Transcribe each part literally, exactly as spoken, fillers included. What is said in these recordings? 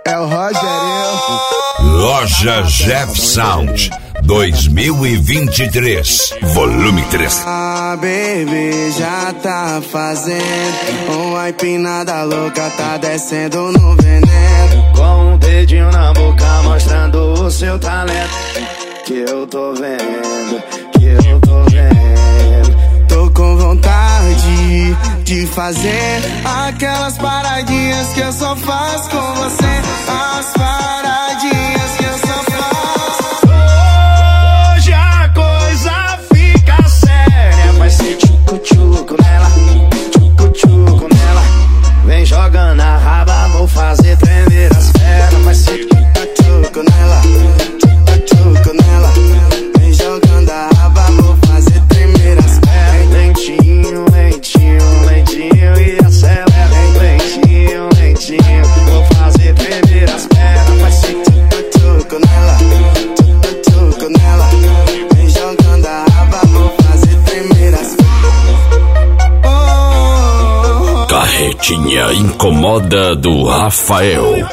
É o Rogerinho. Loja Jeff Sound dois mil e vinte e três, volume três. Ah, baby, já tá fazendo uma empinada louca, tá descendo no veneno. Com um dedinho na boca mostrando o seu talento. Que eu tô vendo, que eu tô vendo. Tô com vontade de fazer aquelas paradinhas que eu só faço com você. As paradinhas que eu só faço. Hoje a coisa fica séria. Vai ser tchucu-tchucu nela, tchucu-tchucu nela. Vem jogando a raba, vou fazer tremer as pernas. Vai ser tchucu-tchucu nela, tchucu-tchucu nela. Vem jogando a raba, vou fazer tremer as pernas. Lentinho, lentinho, lentinho e acelera. Lentinho, lentinho, vou fazer tremer as pernas. Vai ser tchucu-tchucu nela, tchucu-tchucu nela. Vem jogando a raba, vou fazer tremer as pernas. Carretinha incomoda do Rafael.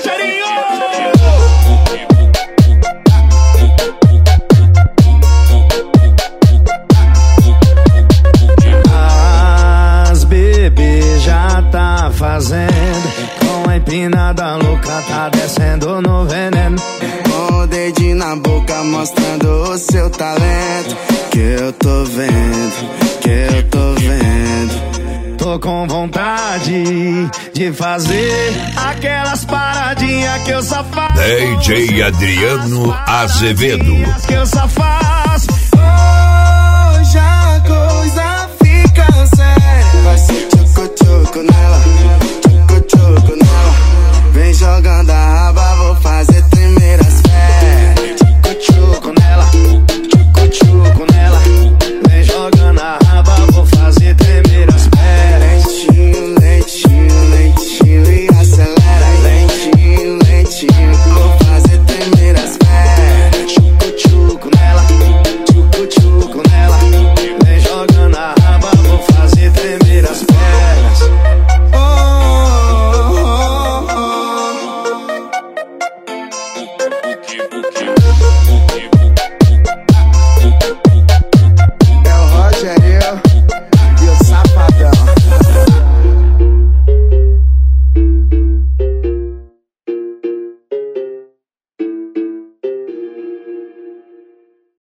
As bebê já tá fazendo, com a empinada louca tá descendo no veneno. Com o dedinho na boca mostrando o seu talento. Que eu tô vendo, que eu tô vendo. Tô com vontade de fazer aquelas paradinhas que eu só faço. D J Adriano Azevedo. Que eu só faço.